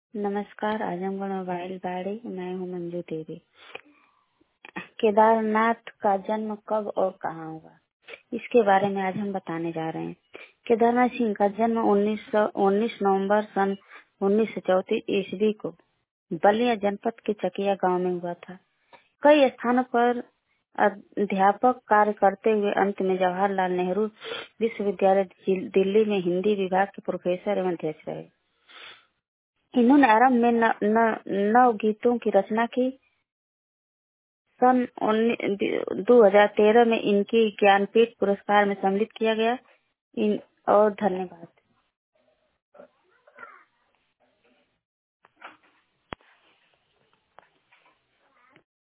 नमस्कार, आजमगढ़ मोबाइल बाड़ी। मैं हूँ मंजू देवी। केदारनाथ का जन्म कब और कहाँ हुआ, इसके बारे में आज हम बताने जा रहे हैं। केदारनाथ सिंह का जन्म 19 नवंबर सन 1934 ईस्वी को बलिया जनपद के चकिया गांव में हुआ था। कई स्थानों पर अध्यापक कार्य करते हुए अंत में जवाहरलाल नेहरू विश्वविद्यालय दिल्ली में हिंदी विभाग के प्रोफेसर एवं अध्यक्ष रहे। इन्होंने आरंभ में नव गीतों की रचना की। सन 2013 में इनकी ज्ञानपीठ पुरस्कार में सम्मिलित किया गया। और धन्यवाद।